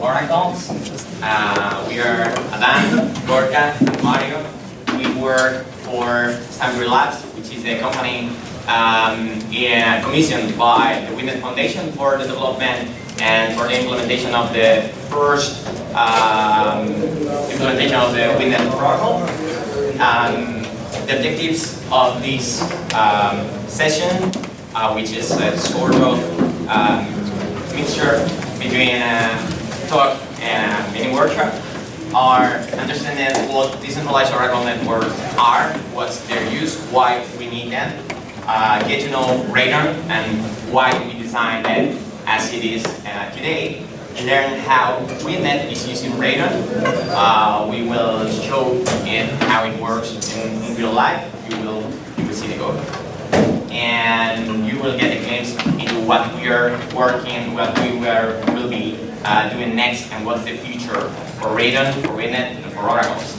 Oracles. We are Adam, Gorka, and Mario. We work for Stanbury Labs, which is a company commissioned by the WinNet Foundation for the development and for the implementation of the first implementation of the WinNet protocol. The objectives of this session, which is a sort of mixture between a talk and a mini workshop, are understanding what decentralized Oracle networks are, what's their use, why we need them, get to know Radon and why we designed it as it is today, learn how WinNet is using Radon. We will show it how it works in real life. You will see the code. And you will get a glimpse into what we are working, what we will be doing next, and what's the future for Radon, for WinNet, and for Oracles.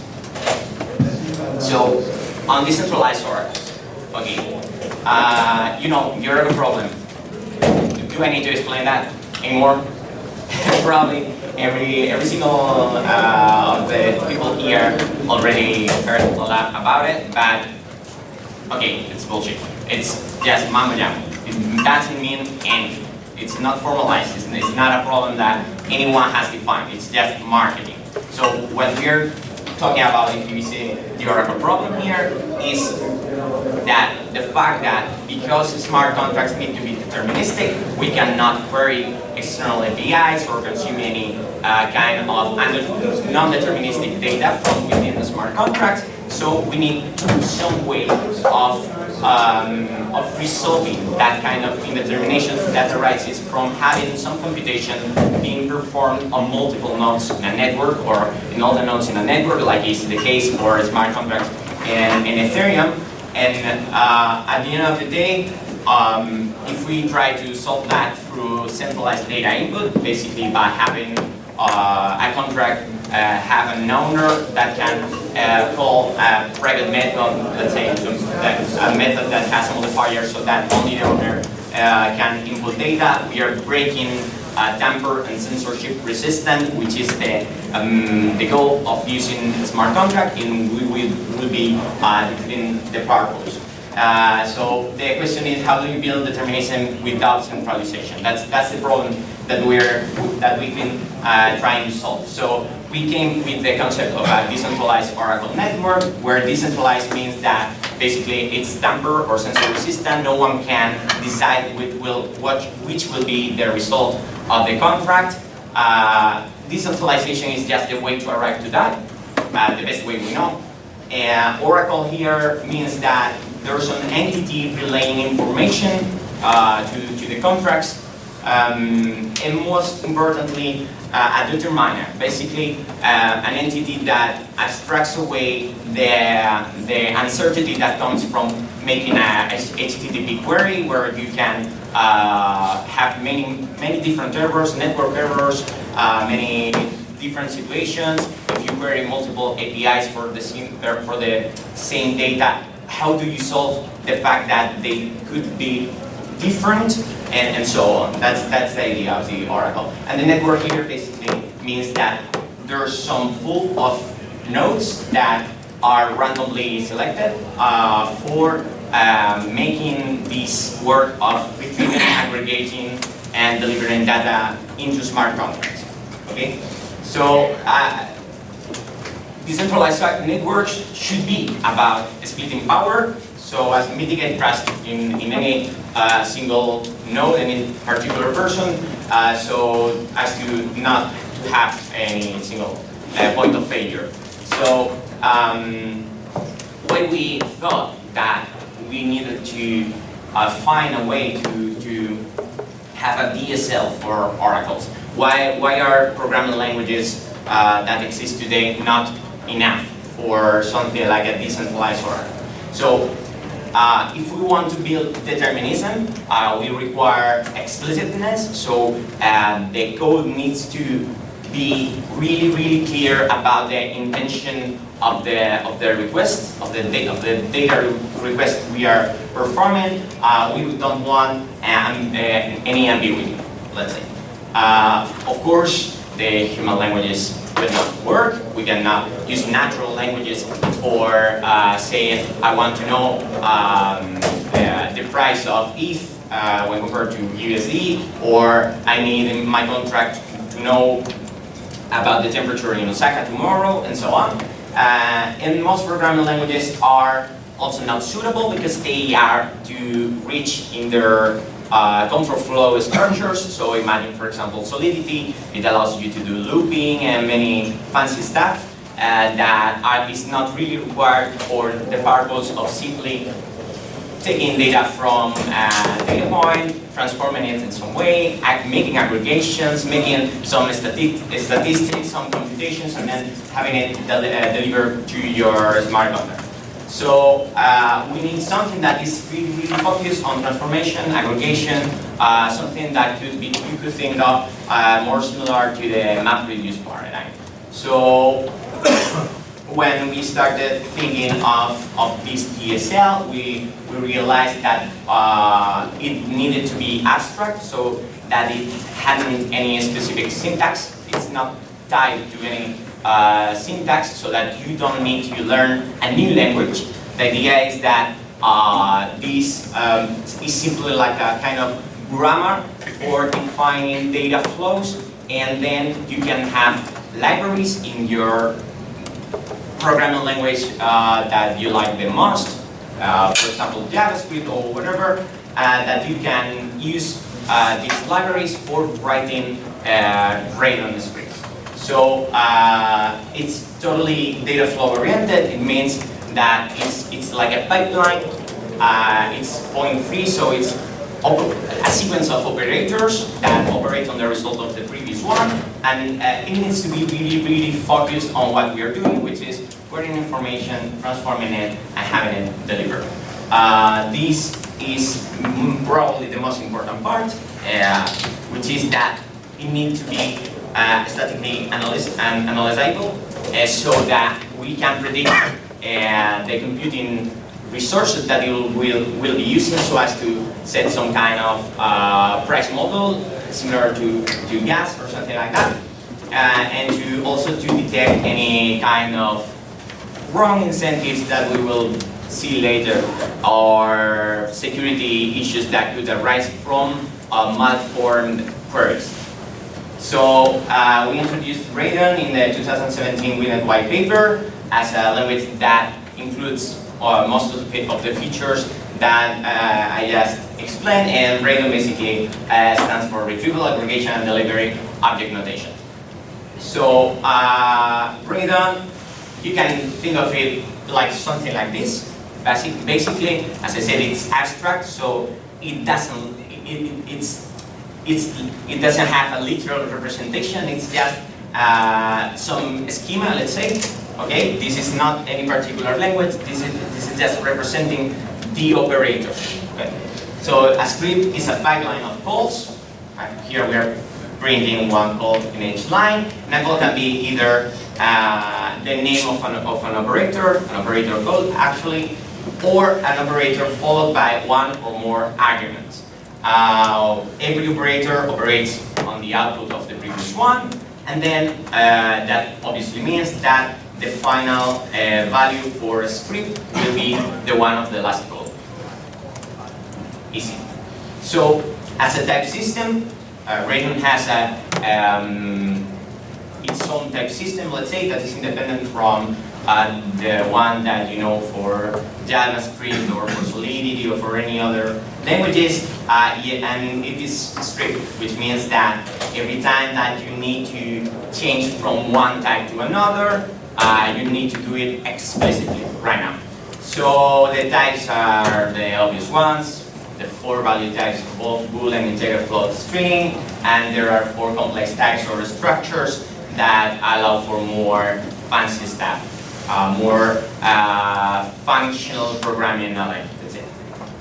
So, on decentralized Oracles, okay, you know, the Oracle problem. Do I need to explain that anymore? Probably every single of the people here already heard a lot about it, but okay, it's bullshit. It's just mambo jam. It doesn't mean anything. It's not formalized. It's not a problem that anyone has defined. It's just marketing. So what we're talking about, if you say the Oracle problem here, is that the fact that because smart contracts need to be deterministic, we cannot query external APIs or consume any kind of non-deterministic data from within the smart contracts. So we need some way of resolving that kind of indetermination that arises from having some computation being performed on multiple nodes in a network, or in all the nodes in a network, like is the case for smart contracts in Ethereum. And at the end of the day, if we try to solve that through centralized data input, basically by having a contract have an owner that can call a private method, let's say a method that has a modifier so that only the owner can input data, we are breaking tamper and censorship resistant, which is the goal of using a smart contract, and we will be defeating the purpose. So the question is, how do you build determinism without centralization? That's the problem that we've been trying to solve. So we came with the concept of a decentralized Oracle network, where decentralized means that basically it's tamper or censor resistant. No one can decide which will be the result of the contract. Decentralization is just the way to arrive to that, the best way we know. Oracle here means that there's an entity relaying information to the contracts, and most importantly, a determiner, basically an entity that abstracts away the uncertainty that comes from making a HTTP query, where you can have many different errors, network errors, many different situations. If you query multiple APIs for the same data, how do you solve the fact that they could be different, and so on? That's the idea of the Oracle. And the network here basically means that there's some pool of nodes that are randomly selected for making this work of retrieving, aggregating, and delivering data into smart contracts. Okay, so decentralized networks should be about splitting power, so as to mitigate trust in any single node, any particular person, so as to not have any single point of failure. So when we thought that we needed to find a way to have a DSL for Oracles, why are programming languages that exist today not enough for something like a decentralized Oracle? So if we want to build determinism, we require explicitness. So the code needs to be really clear about the intention of the request, of the data request we are performing. We don't want any ambiguity, let's say. Of course, the human languages will not work. We cannot use natural languages for saying, I want to know the price of ETH when compared to USD, or I need in my contract to know about the temperature in Osaka tomorrow, and so on. And most programming languages are also not suitable because they are too rich in their control flow structures. So imagine, for example, Solidity. It allows you to do looping and many fancy stuff that is not really required for the purpose of simply taking data from a data point, transforming it in some way, making aggregations, making some statistics, some computations, and then having it delivered to your smart contract. So we need something that is really, really focused on transformation, aggregation, something that you could think of more similar to the MapReduce paradigm. So when we started thinking of this DSL, we realized that it needed to be abstract, so that it hadn't any specific syntax. It's not tied to any syntax, so that you don't need to learn a new language. The idea is that this is simply like a kind of grammar for defining data flows, and then you can have libraries in your programming language that you like the most, for example JavaScript or whatever, that you can use these libraries for writing Radon scripts. So it's totally data flow oriented. It means that it's like a pipeline. It's point free, so it's a sequence of operators that operate on the result of the previous one, and it needs to be really, really focused on what we are doing, which is querying information, transforming it, and having it delivered. This is probably the most important part, which is that it needs to be statically analyzable, so that we can predict the computing resources that it will be using, so as to set some kind of price model similar to gas or something like that, and to also to detect any kind of wrong incentives that we will see later, or security issues that could arise from malformed queries. So we introduced Radon in the 2017 Winnet white paper as a language that includes most of the features that I just explained, and Radon basically stands for Retrieval, Aggregation, and Delivery Object Notation. So Radon, you can think of it like something like this. Basically, as I said, it's abstract, so it doesn't have a literal representation. It's just some schema, let's say. Okay, this is not any particular language. This is just representing the operator. Okay, so a script is a pipeline of calls. Here we are printing one call in each line. And a call can be either the name of an operator, an operator call actually, or an operator followed by one or more arguments. Every operator operates on the output of the previous one, and then that obviously means that the final value for a script will be the one of the last call. Easy. So, as a type system, Radon has its own type system, let's say, that is independent from the one that you know for JavaScript or for Solidity or for any other languages, and it is strict, which means that every time that you need to change from one type to another, you need to do it explicitly right now. So the types are the obvious ones, the 4 value types, both Boolean, integer, float, string, and there are 4 complex types or structures that allow for more fancy stuff, more functional programming knowledge. That's it.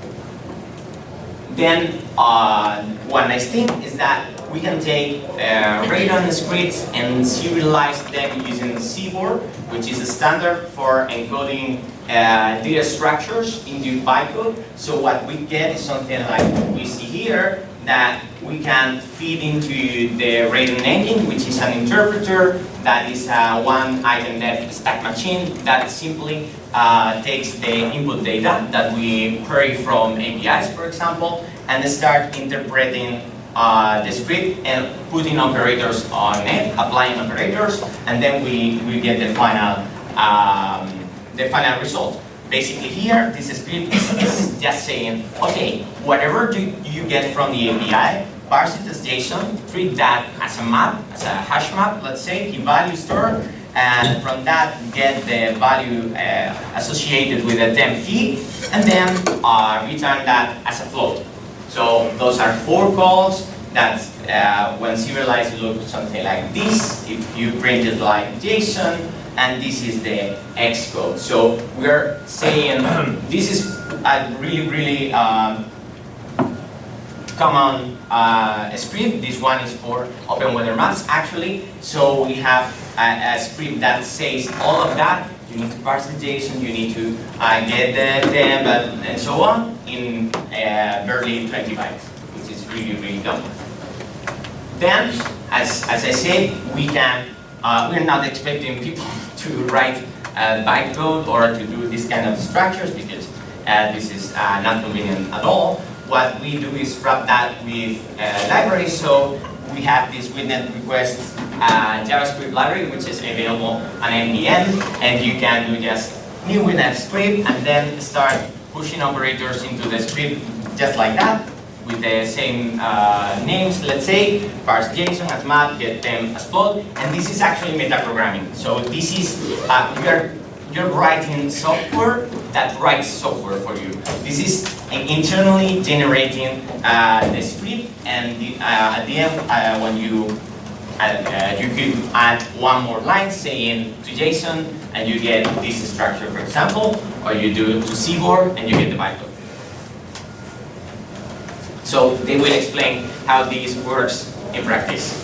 Then one nice thing is that we can take Radon scripts and serialize them using Seaborn, which is a standard for encoding data structures into bytecode. So what we get is something like what we see here, that we can feed into the Radon engine, which is an interpreter that is a one-item depth stack machine that simply takes the input data that we query from APIs, for example, and start interpreting the script and putting operators on it, applying operators, and then we get the final result. Basically here, this script is just saying, okay, whatever you get from the API, parse it as JSON, treat that as a map, as a hash map, let's say, key value store, and from that get the value associated with the temp key, and then return that as a float. So those are 4 calls that when serialized look something like this, if you print it like JSON, and this is the Xcode. So we're saying this is a really common script. This one is for open weather maps actually. So we have a script that says all of that. You need to parse the JSON, you need to get the temp and so on in barely 20 bytes, which is really dumb. Then, as I said, we're not expecting people to write bytecode or to do this kind of structures because this is not convenient at all. What we do is wrap that with libraries. So we have this Witnet request JavaScript library, which is available on NPM, and you can do just new Witnet script and then start pushing operators into the script just like that, with the same names, let's say, parse JSON as map, get them as float, and this is actually metaprogramming. So this is, you're writing software that writes software for you. This is internally generating the script, and at the end, when you could add one more line saying to JSON, and you get this structure, for example, or you do to Seaboard, and you get the bytecode. So they will explain how this works in practice.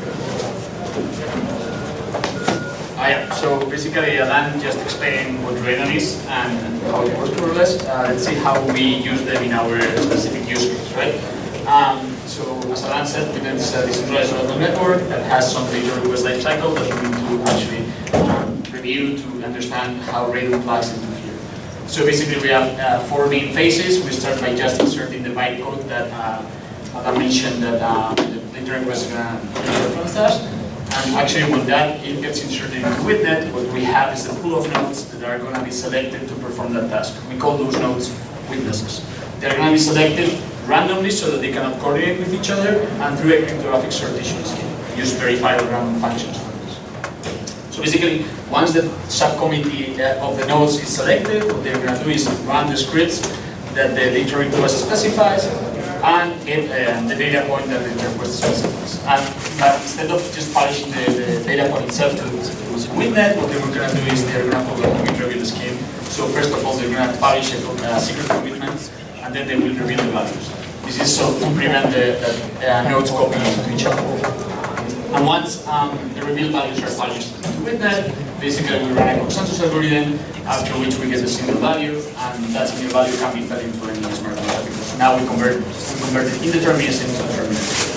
So basically, Alan just explained what Radon is and how it works more or less. Let's see how we use them in our specific use case, right? So as Alan said, Radon is a decentralized neural network that has some data request lifecycle that we need to actually review to understand how Radon plugs into here. So basically, we have 4 main phases. We start by just inserting the bytecode that Alan mentioned that the data request is going to enter from stash. And actually, when that it gets inserted into Witnet, what we have is a pool of nodes that are going to be selected to perform that task. We call those nodes witnesses. They're going to be selected randomly so that they cannot coordinate with each other, and through a cryptographic sortation scheme. Use verifiable random functions for this. So basically, once the subcommittee of the nodes is selected, what they're going to do is run the scripts that the data request specifies, and get the data point that the request specifies. But instead of just publishing the data point itself to Witnet, what they were going to do is they're going to follow a commit reveal scheme. So first of all, they're going to publish a secret commitment, and then they will reveal the values. This is so to prevent the nodes copying into each other. And once the reveal values are published to Witnet, basically we run a consensus algorithm, after which we get a single value, and that single value can be fed into any smart contract. Because now we convert the indeterminate into determinate.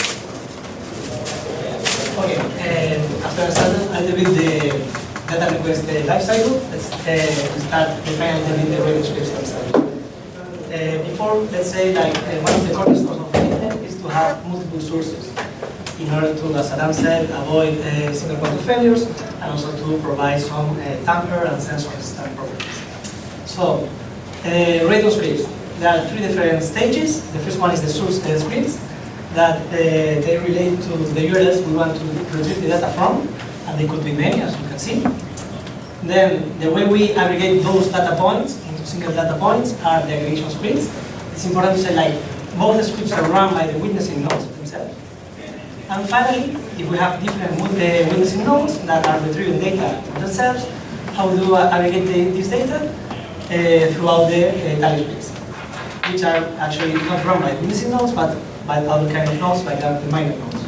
Okay, after understanding a little bit the data request lifecycle, let's start defining the Radon scripts themselves. Before, let's say, like one of the cornerstones of Witnet is to have multiple sources in order to, as Adam said, avoid single point of failures, and also to provide some tamper and sensor resistant properties. So, Radon scripts. There are 3 different stages. The first one is the source scripts that they relate to the URLs we want to retrieve the data from, and they could be many, as you can see. Then the way we aggregate those data points into single data points are the aggregation scripts. It's important to say, like, both the scripts are run by the witnessing nodes themselves. And finally, if we have different witnessing nodes that are retrieving data themselves, how do we aggregate this data? Throughout the tally scripts, which are actually not run by witnessing nodes, but by other kind of nodes, like the minor nodes.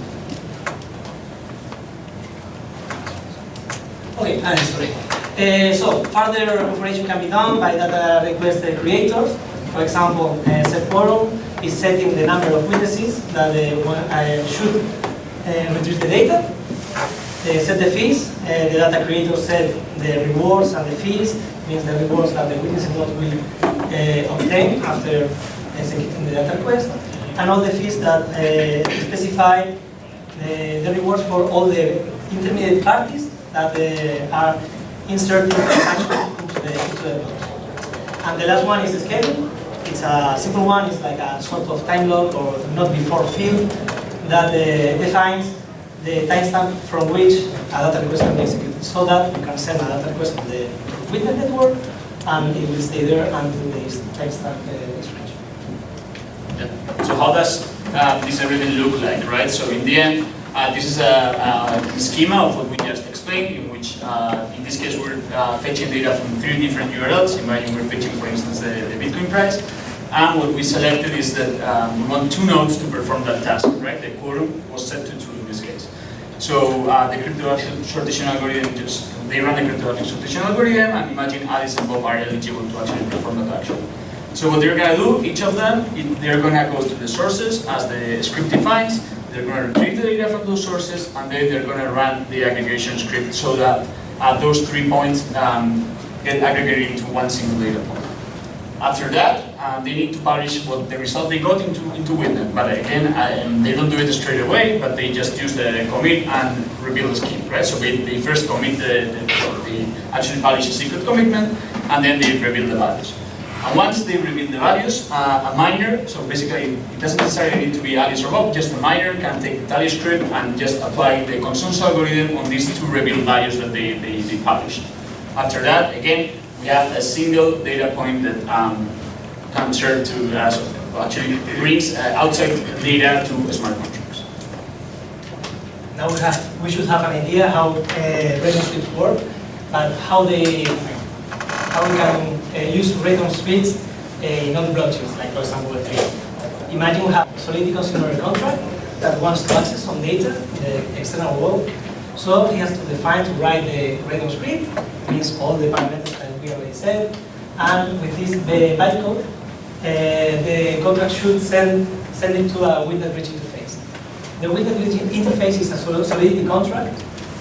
Okay, sorry. So further operation can be done by data request creators. For example, set portal is setting the number of witnesses that should retrieve the data. Set the fees. The data creator set the rewards and the fees. Means the rewards that the witness node will obtain after executing the data request, and all the fees that specify the rewards for all the intermediate parties that are inserting transactions into the node. And the last one is the schedule. It's a simple one. It's like a sort of time log or not before field that defines the timestamp from which a data request can be executed, so that you can send a data request to the witness network and it will stay there until the timestamp is reached. Yeah. So how does this everything look like, right? So in the end, this is a schema of what we just explained, in which in this case we're fetching data from 3 different URLs. Imagine we're fetching, for instance, the Bitcoin price. And what we selected is that we want 2 nodes to perform that task, right? The quorum was set to 2 in this case. So the cryptographic sortation algorithm they run the cryptographic sortation algorithm, and imagine Alice and Bob are eligible to actually perform that action. So what they're going to do, each of them, they're going to go to the sources as the script defines. They're going to retrieve the data from those sources, and then they're going to run the aggregation script so that those 3 points get aggregated into one single data point. After that, they need to publish what the result they got into Witnet. But again, they don't do it straight away, but they just use the commit and reveal the scheme, right? So they first commit they actually publish a secret commitment, and then they reveal the values. And once they reveal the values, a miner, so basically it doesn't necessarily need to be Alice or Bob, just a miner can take the tally script and just apply the consensus algorithm on these 2 revealed values that they published. After that, again, we have a single data point that can serve to actually brings outside data to smart contracts. Now we should have an idea how random scripts work, but how we can use random scripts in other blockchains, like for example Web3. Imagine we have Solidity consumer contract that wants to access some data in the external world. So he has to define to write the random script, means all the parameters that we already said, and with this bytecode, the contract should send it to a Witnet bridge interface. The Witnet bridge interface is a Solidity contract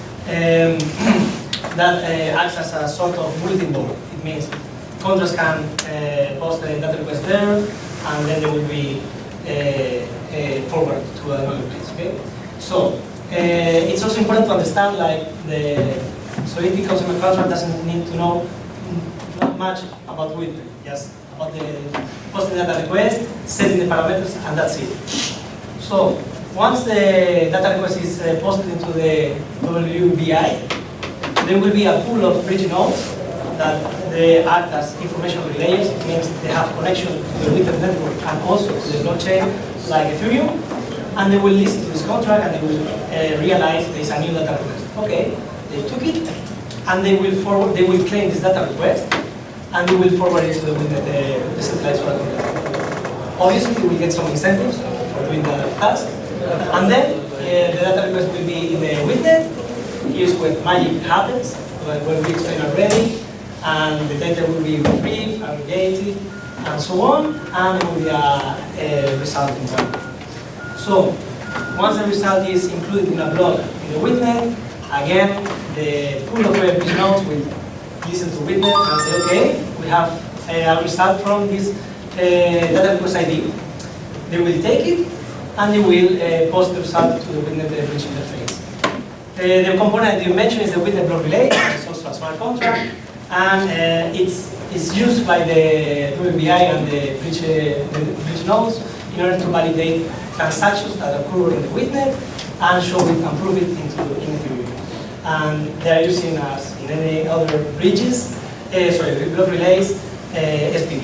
that acts as a sort of bulletin board. It means contracts can post a data request there, and then they will be forwarded to another bridge. Okay? So it's also important to understand, like, the Solidity consumer contract doesn't need to know not much about Witnet, just about the posting data request, setting the parameters, and that's it. So once the data request is posted into the WBI, there will be a pool of bridge nodes that they act as information relayers. It means they have connection to the Witnet network and also to the blockchain like Ethereum, and they will listen to this contract and they will realize there is a new data request. Okay, they took it and they will claim this data request and they will forward it to the Witnet decentralized contract. Obviously, we will get some incentives for doing the task, and then the data request will be in the Witnet. Here's where magic happens, when we explained already, and the data will be retrieved, aggregated, and so on, and it will be a result in time. So once the result is included in a block in the Witnet, again, the pool of bridge nodes will listen to Witnet and say, okay, we have a result from this data request ID. They will take it, and they will post the result to the Witnet bridge interface. The component you mentioned is the Witnet block relay, which is also a smart contract, and it's used by the WBI and the bridge nodes in order to validate transactions that occur in the Witnet and show it and prove it in Ethereum. And they are using, as in any other bridges, block relays, SPV.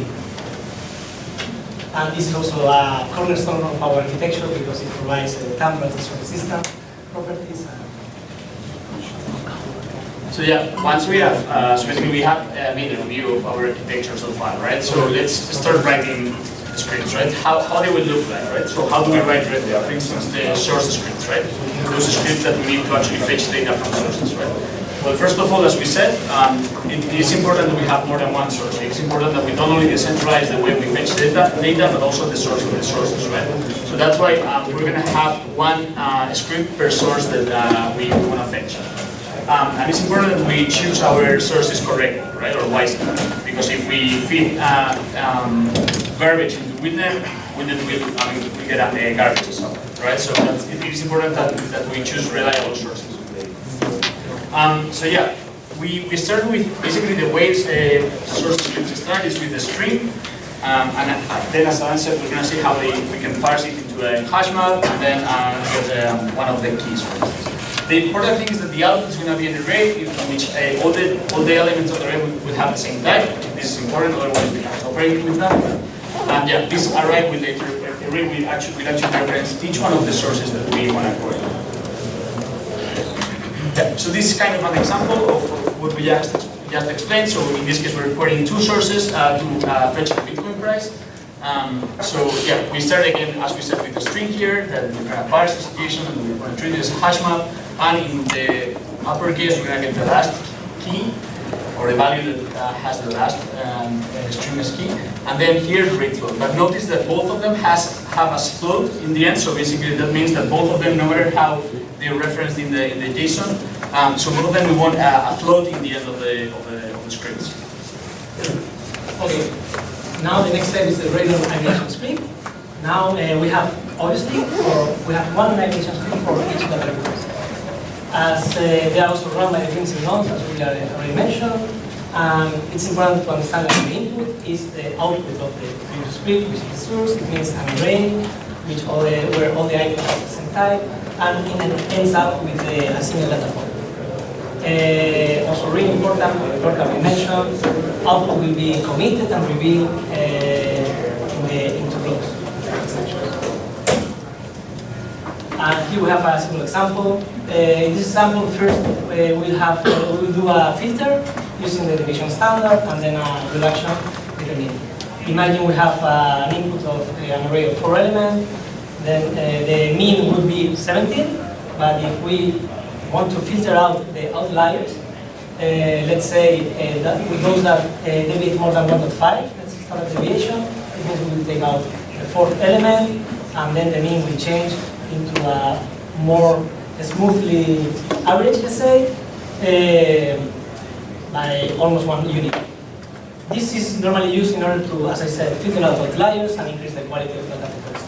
And this is also a cornerstone of our architecture because it provides tamper resistant properties. So yeah, once we have, so basically we have made a review of our architecture so far, right? So let's start writing scripts, right? How they will look like, right? So how do we write, for instance, the source scripts, right? Those scripts that we need to actually fetch data from sources, right? Well, first of all, as we said, it is important that we have more than one source. It's important that we don't only decentralize the way we fetch data, but also the source of the sources, right? So that's why we're going to have one script per source that we want to fetch. And it's important that we choose our sources correctly, right, or wisely. Because if we feed garbage into Witness will get a garbage or something, right? So it is important that we choose reliable sources. So yeah, we start with basically the way source scripts start is with a string, and then as Alan said, we're going to see how we can parse it into a hash map, and then get one of the keys, for instance. The important thing is that the output is going to be an array in which all the elements of the array will have the same type. This is important, otherwise we have to operate with that. And yeah, this array will actually reference each one of the sources that we want to query. Yeah, so this is kind of an example of what we just explained. So in this case, we're querying two sources to fetch the Bitcoin price. So yeah, we start again, as we said, with a string here that we're going to parse the situation and we're going to treat it as a hash map. And in the uppercase, we're going to get the last key, or the value that has the last string as key. And then here, the rate float. But notice that both of them have a float in the end. So basically, that means that both of them, no matter how they're referenced in the JSON, so both of them we want a float in the end of the scripts. Okay. Now the next step is the regular aggregation script. Now we have one aggregation script for each data request. As they are also run by the Prince nodes, as we already mentioned, it's important to understand that the input is the output of the previous script, which is the source. It means an array where all the items are the same type, and it ends up with a single data point. Also really important, we mentioned, output will be committed and revealed into blocks. And here we have a simple example. In this example, first we'll do a filter using the division standard and then a reduction with a mean. Imagine we have an input of an array of 4 elements, then the mean would be 17, but if we want to filter out the outliers, let's say that with those that deviate more than 1.5, that's standard deviation, it means we will take out the 4th element, and then the mean will change into a more smoothly average, let's say, by almost 1 unit. This is normally used in order to, as I said, filter out outliers and increase the quality of data requests.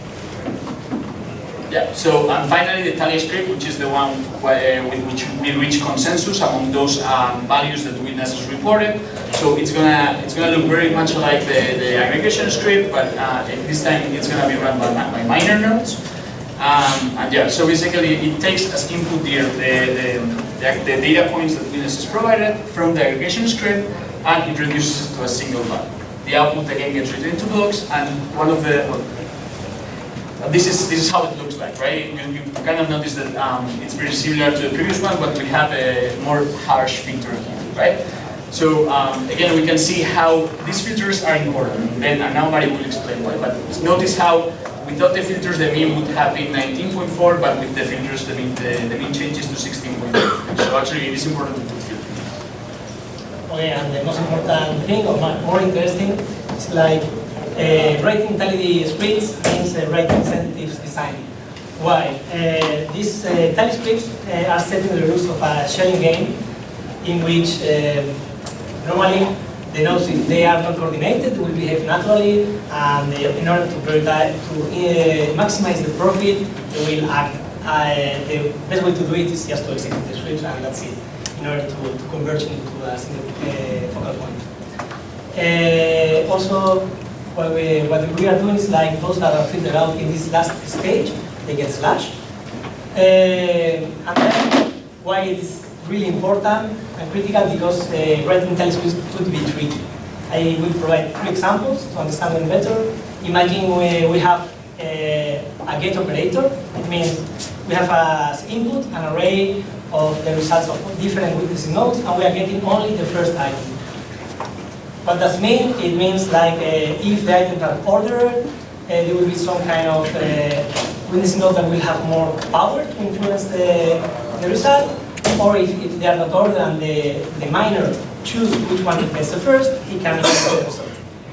Yeah, so and finally the tally script, which is the one with which we reach consensus among those values that witnesses reported. So it's gonna look very much like the aggregation script, but this time it's gonna be run by miner nodes. And yeah, so basically it takes as input the data points that witnesses provided from the aggregation script, and it reduces it to a single value. The output again gets written into blocks, and one of the this is how it looks like, right? You kind of notice that it's very similar to the previous one, but we have a more harsh filter here, right? So again, we can see how these filters are important. And now Mari will explain why. But notice how without the filters, the mean would have been 19.4, but with the filters, the mean changes to 16.4. So actually, it is important to put filters. Okay, and the most important thing, or more interesting, is like writing tally scripts means writing sensitives design. Why? These tally scripts are setting the rules of a shelling game in which normally the nodes, if they are not coordinated, will behave naturally, and in order to maximize the profit, they will act. The best way to do it is just to execute the scripts, and that's it, in order to converge into a single focal point. Also, what we are doing is like those that are filtered out in this last stage, they get slashed. And then, why it is really important and critical, because writing tally scripts could be tricky. I will provide 3 examples to understand them better. Imagine we have a get operator. It means we have as input an array of the results of different witnessing nodes, and we are getting only the first item. What does mean? It means like if the items are ordered, there will be some kind of witnessing node that will have more power to influence the result. or if they are not ordered and the miner choose which one to test first, he can test the result.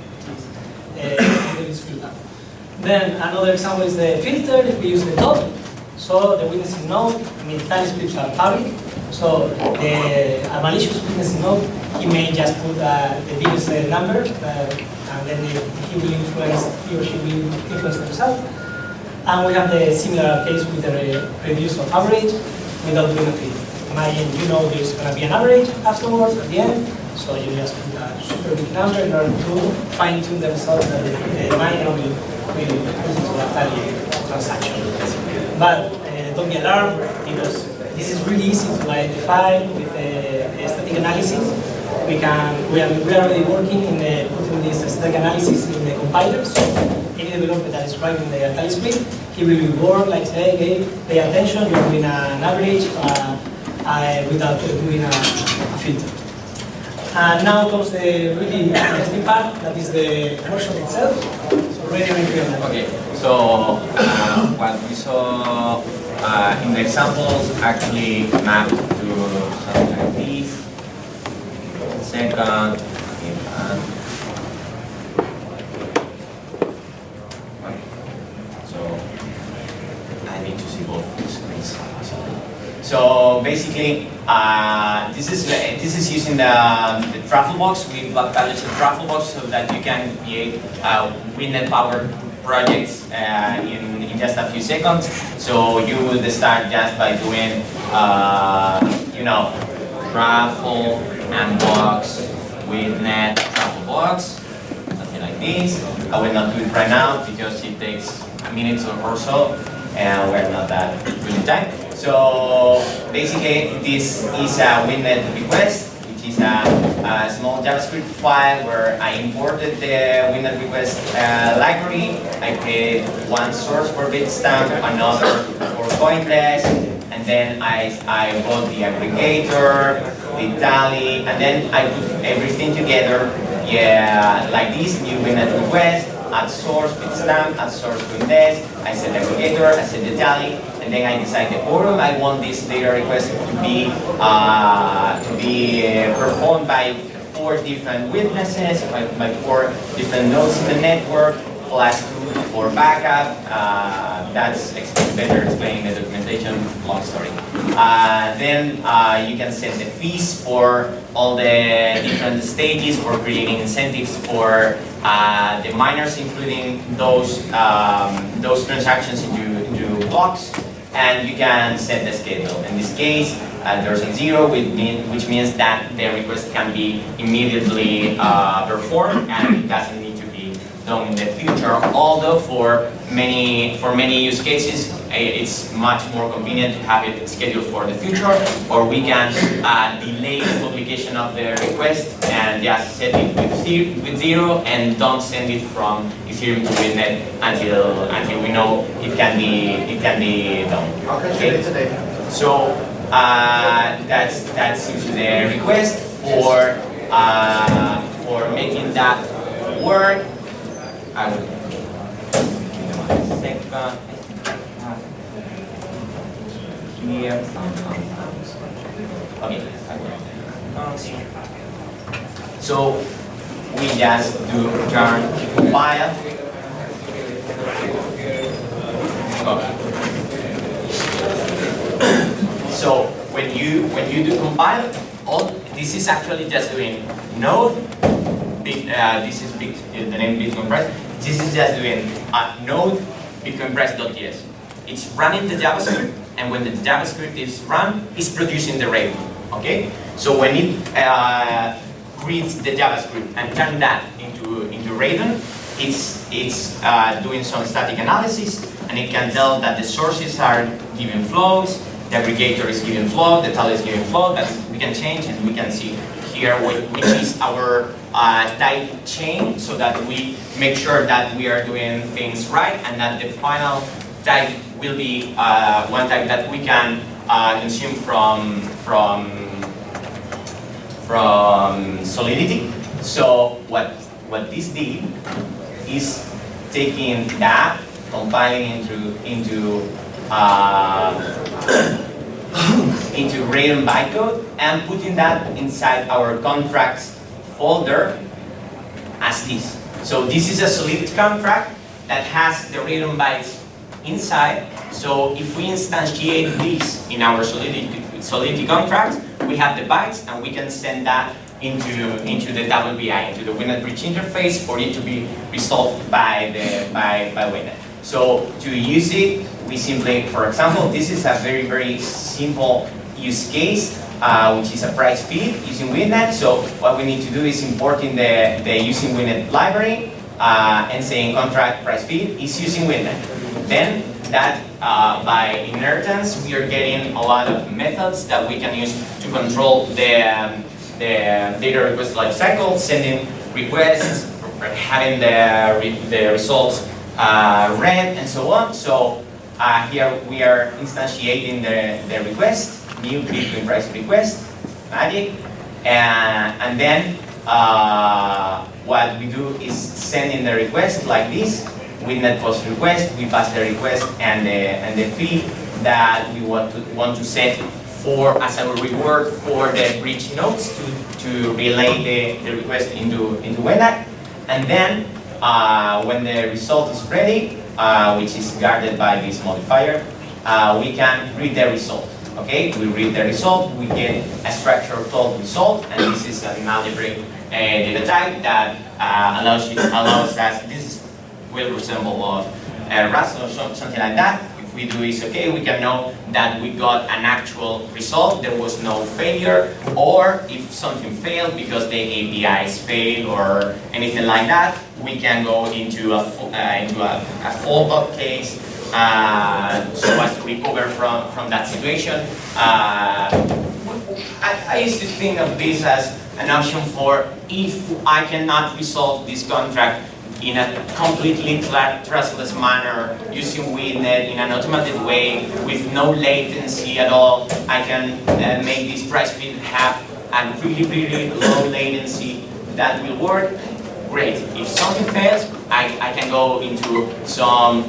Then another example is the filter. If we use the top, so the witnessing node, tally scripts are public. So a malicious witnessing node, he may just put the biggest number, and then he or she will influence the result. And we have the similar case with the reduce of average without doing a filter. Imagine there's going to be an average afterwards at the end, so you just put a super big number in order to fine-tune the result that the miner will put into a tally transaction. But don't be alarmed, because this is really easy to identify with static analysis. We are already working in putting this static analysis in the compiler. So any developer that is writing the tally script, he will reward, like say, hey, pay attention, you're doing an average without doing a filter. And now comes the really interesting part, that is the workshop itself. So ready and implement. Okay, so what we saw in the examples actually mapped to something like this. Second, so I need to see both screens. So basically, this is using the truffle box. We've established a truffle box so that you can create WinNet powered projects in just a few seconds. So you will start just by doing, truffle and box WinNet truffle box, something like this. I will not do it right now because it takes a minute or so, and we're not that good in time. So basically, this is a WinNet request, which is a small JavaScript file where I imported the WinNet request library. I created one source for Bitstamp, another for Cointest, and then I wrote the aggregator, the tally, and then I put everything together, like this, new WinNet request, add source Bitstamp, add source Cointest, I set aggregator, I set the tally, and then I decide the order I want this data request to be performed by 4 different witnesses, by 4 different nodes in the network, plus 2 for backup. That's better explained in the documentation, long story. Then you can set the fees for all the different stages for creating incentives for the miners, including those transactions into blocks. And you can set the schedule. In this case, there's a 0, which means that the request can be immediately performed and it doesn't need to be done in the future. Although for many use cases, it's much more convenient to have it scheduled for the future, or we can delay the publication of the request and just set it with 0 and don't send it from Ethereum to WinNet until we know it can be done. Okay. So that's usually the request for making that work. I will give a second. Here. Okay. So we just do return compile. Okay. So when you do compile, this is actually just doing node. This is the name bitcompress. This is just doing node bitcompress.js. It's running the JavaScript, and when the JavaScript is run, it's producing the Raven. Okay. So when it reads the JavaScript and turn that into Raven, it's doing some static analysis, and it can tell that the sources are giving floats, the aggregator is giving float, the tally is giving float. That we can change, and we can see here which is our type chain, so that we make sure that we are doing things right, and that the final type will be one type that we can consume from Solidity. So what this did is taking that, compiling into into Rayon bytecode and putting that inside our contracts folder as this. So this is a Solidity contract that has the Rayon bytes inside. So if we instantiate this in our Solidity contracts, we have the bytes and we can send that into the WBI, into the WinNet Bridge interface for it to be resolved by WinNet. So to use it, we simply, for example, this is a very, very simple use case, which is a price feed using WinNet. So what we need to do is importing the using WinNet library and saying contract price feed is using WinNet. Then that by inheritance, we are getting a lot of methods that we can use to control the data request lifecycle, sending requests, having the results read, and so on. So here we are instantiating the request, new Bitcoin price request, magic, and then what we do is sending the request like this. WinNet post request, we pass the request and the fee that we want to set for as a reward for the bridge nodes to relay the request into WinNet. And then when the result is ready, which is guarded by this modifier, we can read the result. Okay, we read the result, we get a structure called result, and this is an algebraic data type that allows us, this will resemble of Rust or something like that. If we do is okay, we can know that we got an actual result, there was no failure, or if something failed because the APIs failed or anything like that, we can go into a fallback case so as to recover from that situation. I used to think of this as an option for if I cannot resolve this contract in a completely trustless manner, using WinNet in an automated way, with no latency at all, I can make this price feed have a really, really low latency that will work. Great. If something fails, I can go into some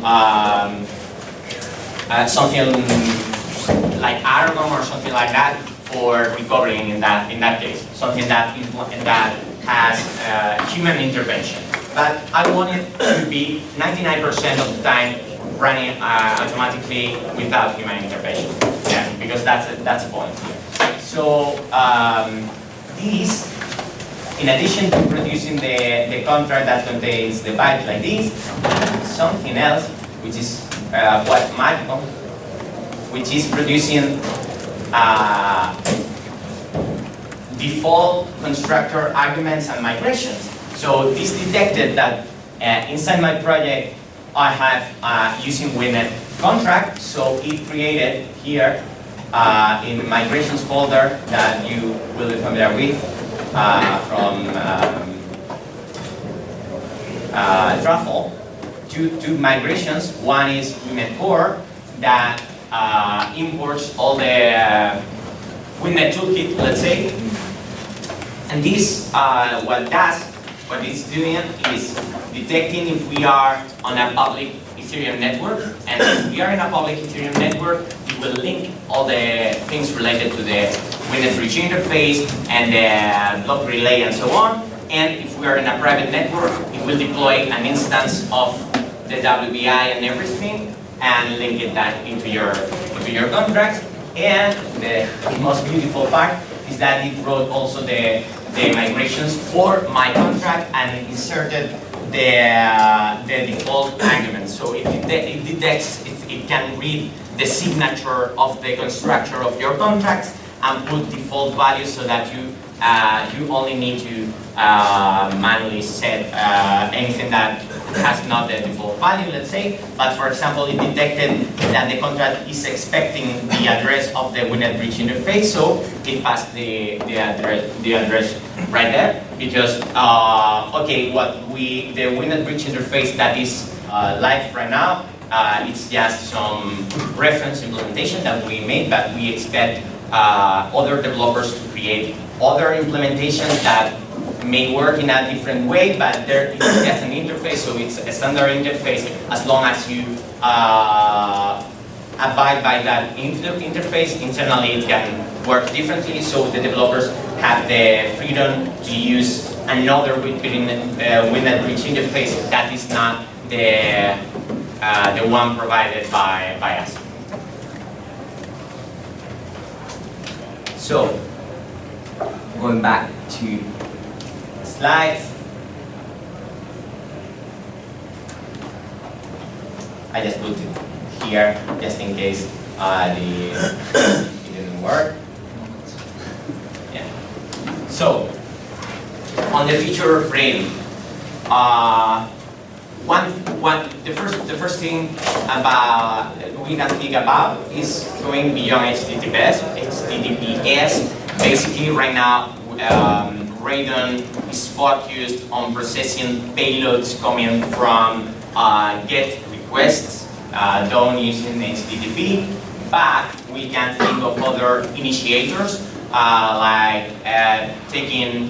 something like Aragon or something like that for recovering in that case. Something that has human intervention. But I want it to be 99% of the time running automatically without human intervention. Yeah, because that's the point here. So these, in addition to producing the contract that contains the byte like this, something else, which is quite magical, which is producing default constructor arguments and migrations. So this detected that inside my project I have using WinNet contract, so it created here in the migrations folder that you will be familiar with from Truffle, two migrations. One is WinNet Core that imports all the WinNet toolkit, let's say, and this what it's doing is detecting if we are on a public Ethereum network, and if we are in a public Ethereum network, it will link all the things related to the WinNet Bridge interface and the block relay and so on. And if we are in a private network, it will deploy an instance of the WBI and everything and link it that into your contract. And the most beautiful part is that it wrote also the migrations for my contract and inserted the default arguments. So it detects, it can read the signature of the constructor of your contracts and put default values so that you only need to manually set anything that has not the default value, let's say. But for example, it detected that the contract is expecting the address of the WinNet Bridge interface, so it passed the address right there. Because okay, the WinNet Bridge interface that is live right now, it's just some reference implementation that we made, but we expect other developers to create other implementations that may work in a different way, but it's just an interface, so it's a standard interface as long as you abide by that interface. Internally, it can work differently, so the developers have the freedom to use another WinNet Bridge interface that is not the one provided by us. So, going back to slides. I just put it here just in case it didn't work. Yeah. So, on the future of Raiden, the first thing about we can think about is going beyond HTTPS. Basically, right now, Raiden is focused on processing payloads coming from GET requests done using HTTP, but we can think of other initiators like taking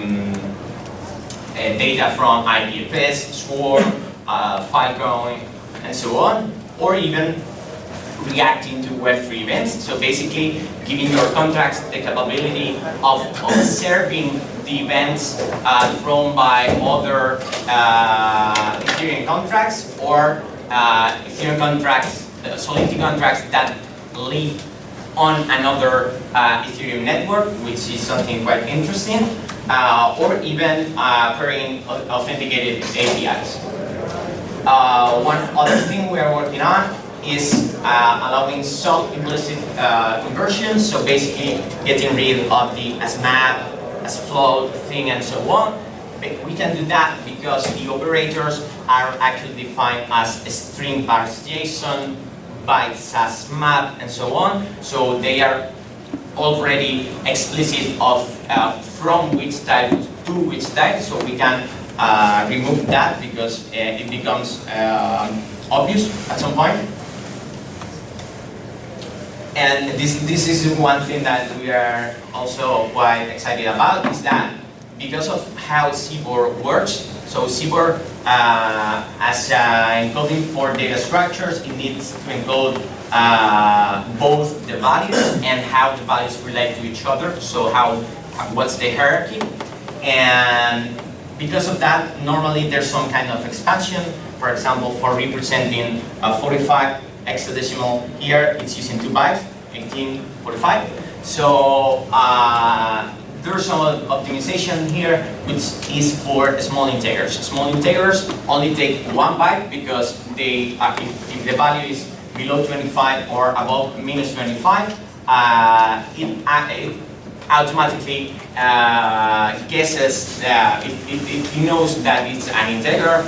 data from IPFS, SWORD, Filecoin, and so on, or even reacting to Web3 events. So basically, giving your contracts the capability of serving the events thrown by other Ethereum contracts or Ethereum contracts, Solidity contracts that live on another Ethereum network, which is something quite interesting, or even pairing authenticated APIs. One other thing we are working on is allowing some implicit conversions, so basically getting rid of the as map, as float thing, and so on. But we can do that because the operators are actually defined as string parse JSON, bytes as map, and so on. So they are already explicit of from which type to which type. So we can remove that because it becomes obvious at some point. And this is one thing that we are also quite excited about, is that because of how CBOR works, so CBOR as encoding for data structures, it needs to encode both the values and how the values relate to each other, so what's the hierarchy. And because of that, normally there's some kind of expansion. For example, for representing 45 hexadecimal, here it's using 2 bytes, 1845. So there's some optimization here, which is for small integers. Small integers only take 1 byte because they, if the value is below 25 or above minus 25, it automatically guesses, it knows that it's an integer.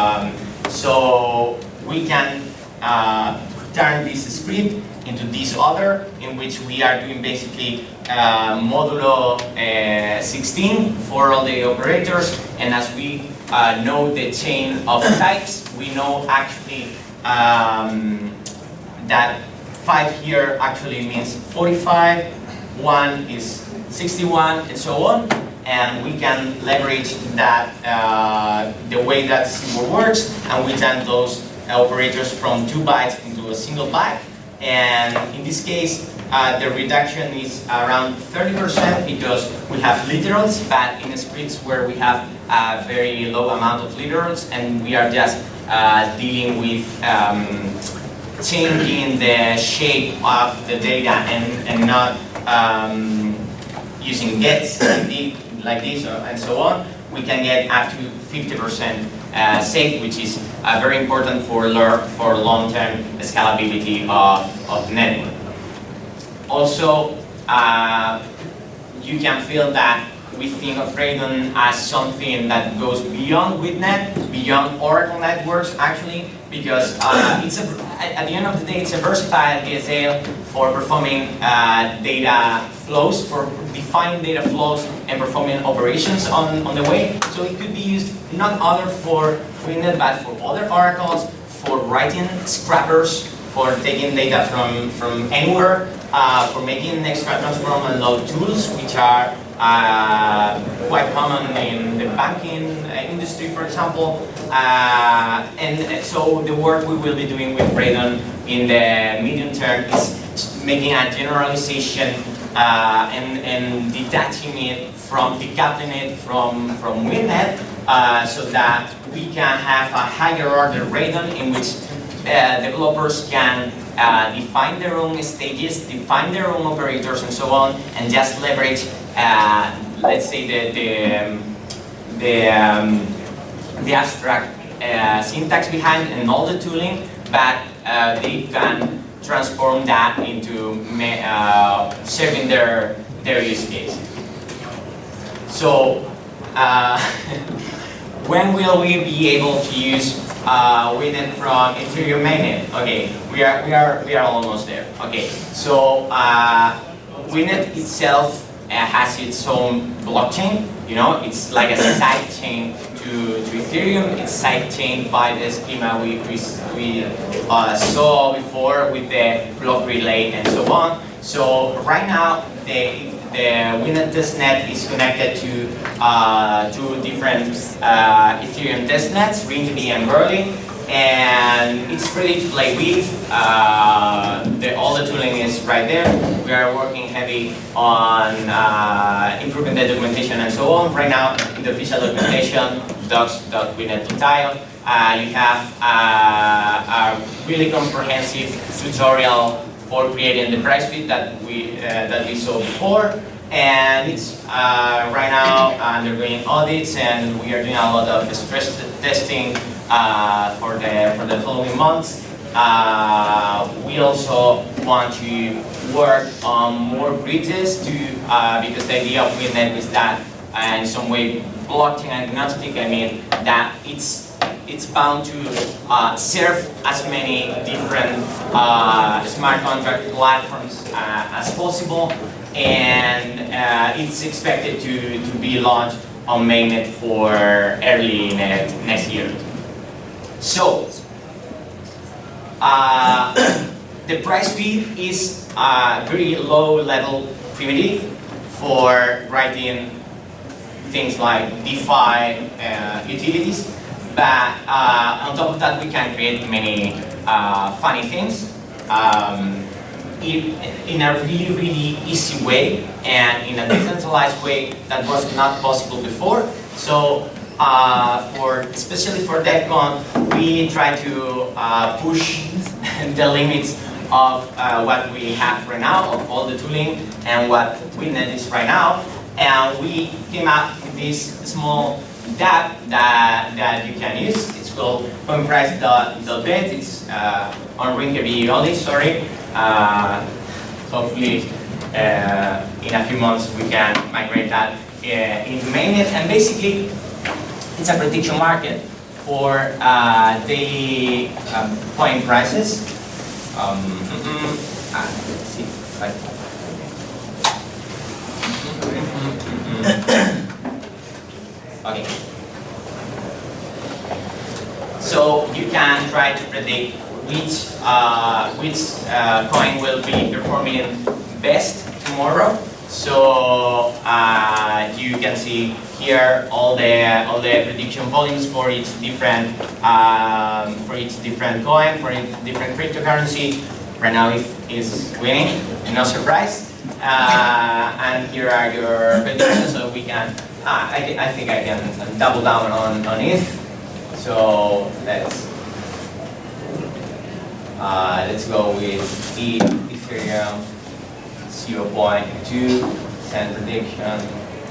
So we can turn this script into this other, in which we are doing basically modulo 16 for all the operators. And as we know the chain of types, we know actually that 5 here actually means 45, 1 is 61, and so on. And we can leverage that, the way that CBOR works, and we turn those operators from 2 bytes into a single byte. And in this case, the reduction is around 30% because we have literals, but in scripts where we have a very low amount of literals, and we are just dealing with changing the shape of the data and not using gets like this and so on, we can get up to 50% safe, which is very important for long-term scalability of the network. Also, you can feel that we think of Raiden as something that goes beyond WinNet, beyond Oracle networks actually, because it's at the end of the day, it's a versatile DSL for performing data flows, for defining data flows and performing operations on the way. So it could be used not only for WinNet, but for other oracles, for writing scrappers, for taking data from anywhere, for making extra transform and load tools, which are quite common in the banking industry, for example. And so the work we will be doing with Radon in the medium term is making a generalization and detaching it from, decoupling it from WinNet, so that we can have a higher order Radon in which developers can define their own stages, define their own operators and so on, and just leverage, let's say, the abstract syntax behind and all the tooling, but they can transform that into serving their use case. So, when will we be able to use WinNet from Ethereum mainnet? Okay, we are almost there. Okay, so WinNet itself has its own blockchain. You know, it's like a side chain to Ethereum. It's side chained by the schema we saw before with the block relay and so on. So right now the WinNet testnet is connected to two different Ethereum testnets, Rinkeby and Burley, and it's ready to play with. All the tooling is right there. We are working heavy on improving the documentation and so on. Right now, in the official documentation, docs.winnet.io, you have a really comprehensive tutorial for creating the price feed that we saw before, and it's right now undergoing audits, and we are doing a lot of stress testing for the following months. We also want to work on more bridges because the idea of WinNet is that in some way blockchain agnostic. I mean that it's bound to serve as many different smart contract platforms as possible, and it's expected to be launched on mainnet for early next year. So the price feed is a very low level primitive for writing things like DeFi utilities. But on top of that, we can create many funny things in a really, really easy way and in a decentralized way that was not possible before. So, especially for DevCon, we try to push the limits of what we have right now, of all the tooling and what WinNet is right now. And we came up with this small dApp that you can use. It's called coinprice.bet. It's on Rinkeby only, sorry. Hopefully in a few months we can migrate that into mainnet. And basically it's a prediction market for daily coin prices. Let's see. Okay. So you can try to predict which coin will be performing best tomorrow. So you can see here all the prediction volumes for each different coin, for each different cryptocurrency. Right now it is winning, no surprise. And here are your predictions, so we can. I think I can double down on ETH. So let's go with Ethereum 0.2% prediction.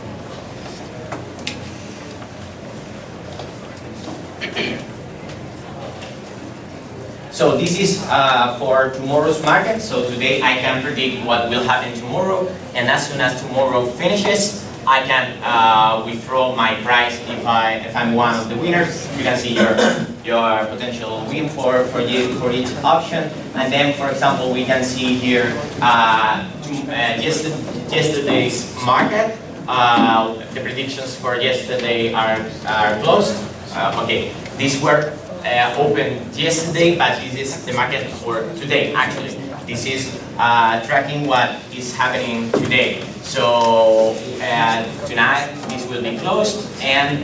So this is for tomorrow's market. So today I can predict what will happen tomorrow, and as soon as tomorrow finishes, I can withdraw my price if I'm one of the winners. You can see your potential win for each option, and then, for example, we can see here yesterday's market. The predictions for yesterday are closed. Okay, these were opened yesterday, but this is the market for today. Actually, this is tracking what is happening today. So tonight this will be closed, and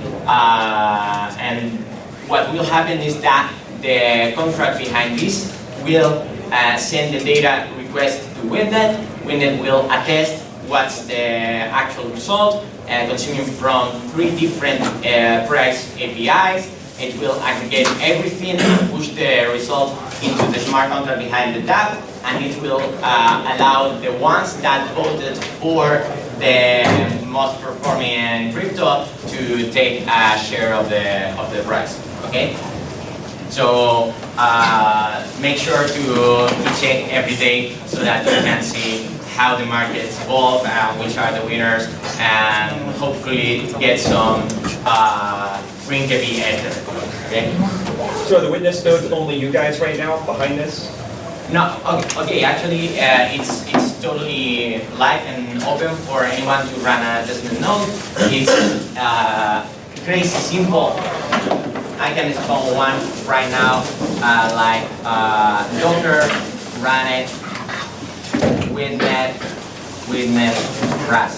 what will happen is that the contract behind this will send the data request to WinNet. WinNet will attest what's the actual result, consuming from 3 different price APIs. It will aggregate everything and push the result into the smart contract behind the DApp, and it will allow the ones that voted for the most performing crypto to take a share of the price. Okay, so make sure to check every day so that you can see how the markets evolve and which are the winners, and hopefully get some ring to be entered. Okay. So the witness node's only you guys right now behind this? No, okay, actually it's totally live and open for anyone to run a testnet node. It's crazy simple. I can install one right now, like Docker, run it, WinNet, Rust.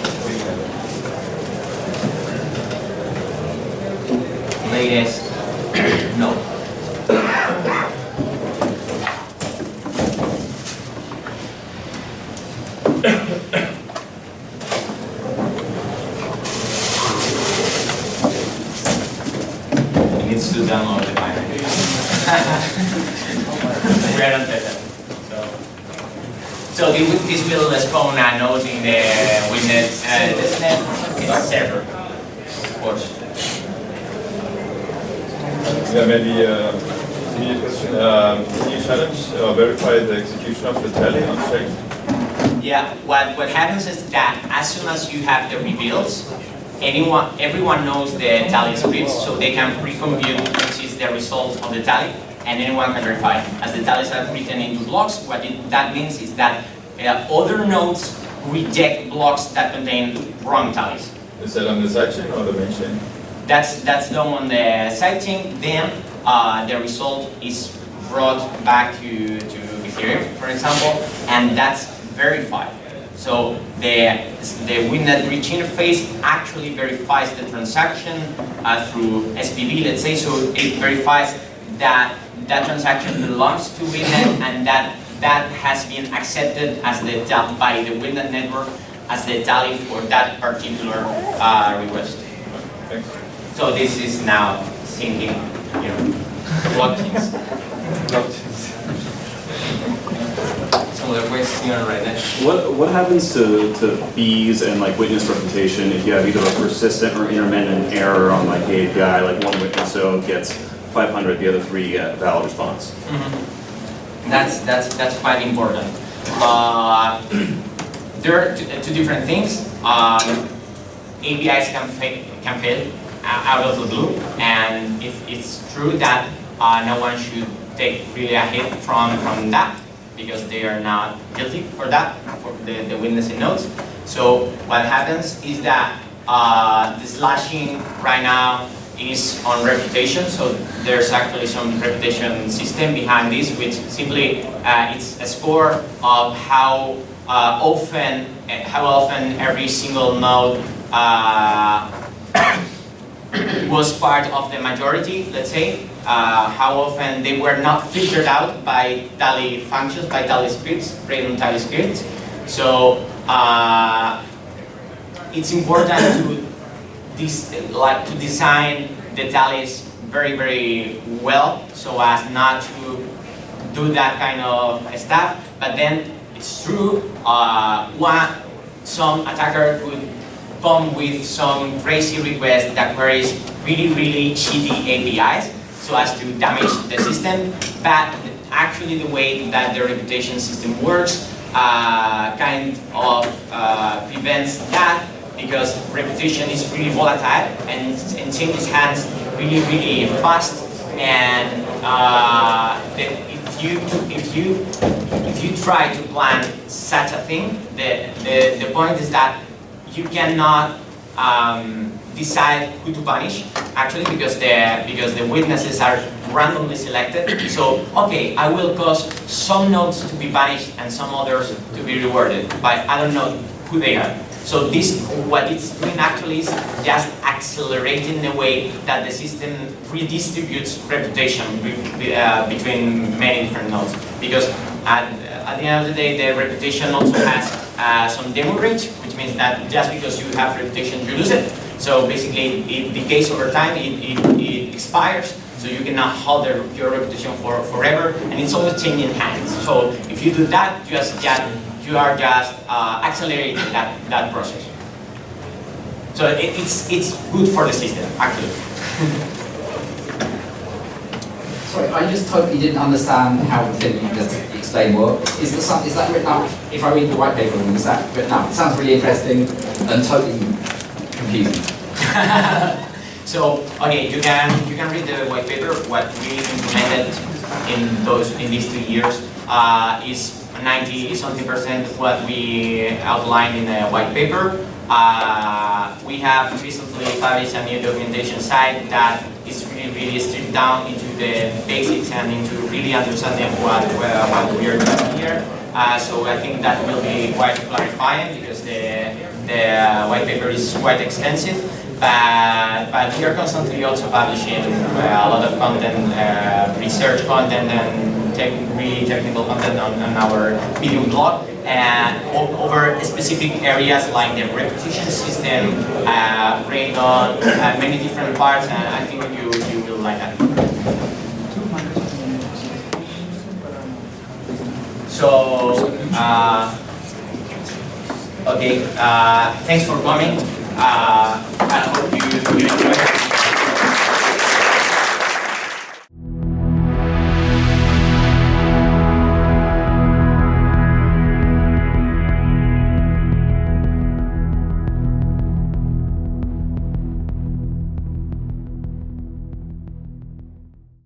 Latest node. It needs to download the binary. We are on beta. So this will spawn a node in the WinNet testnet server, of course. Yeah, maybe immediate question. Can you challenge or verify the execution of the tally on check? Yeah, what happens is that as soon as you have the reveals, everyone knows the tally scripts, so they can pre-compute which is the result of the tally, and anyone can verify. As the tallies are written into blocks, that means is that other nodes reject blocks that contain wrong tallies. Is that on the sidechain or the main chain? That's done on the sidechain. Then the result is brought back to Ethereum, for example, and that's verified. So the WinNet Bridge interface actually verifies the transaction through SPV, let's say. So it verifies that that transaction belongs to WinNet, and that has been accepted as by the WinNet network as the tally for that particular request. Thanks. So this is now syncing, blockchains. Some other question right there. What happens to fees and like witness reputation if you have either a persistent or intermittent error on like the API, like one witness node gets 500, the other 3 get valid response? Mm-hmm. That's quite important. There are 2 different things. APIs can fail out of the blue, and it's true that no one should take really a hit from that, because they are not guilty for that, for the witnessing nodes. So what happens is that the slashing right now is on reputation, so there's actually some reputation system behind this, which simply it's a score of how often every single node was part of the majority, let's say, how often they were not filtered out by tally functions, by tally scripts, random tally scripts. So it's important to design the tallies very, very well, so as not to do that kind of stuff. But then it's true, some attacker could come with some crazy request that queries really, really shitty APIs so as to damage the system. But actually the way that the reputation system works kind of prevents that, because reputation is really volatile and changes hands really, really fast. And if you try to plan such a thing, the point is that you cannot decide who to punish, actually, because the witnesses are randomly selected. So, okay, I will cause some nodes to be punished and some others to be rewarded, but I don't know who they are. So this, what it's doing actually is just accelerating the way that the system redistributes reputation between many different nodes. Because at the end of the day, the reputation also has some demo range, which means that just because you have reputation, you lose it. So basically, it decays over time, it expires, so you cannot hold your reputation forever, and it's always changing hands. So if you do that, you are just accelerating that process. So it's good for the system, actually. Sorry, I just totally didn't understand how the thing you just explained works. Is that written up? If I read the white paper, is that written up? It sounds really interesting and totally confusing. So, okay, you can read the white paper. What we implemented in these 2 years is 90-something% what we outlined in the white paper. We have recently published a new documentation site that is really stripped down into the basics and into really understanding what we are doing here. So I think that will be quite clarifying because the white paper is quite extensive. But we are constantly also publishing a lot of content, research content, and really technical content on our Medium blog, and over specific areas like the reputation system, Radon, many different parts, and I think you will like that. So, okay, thanks for coming. I hope you enjoy it.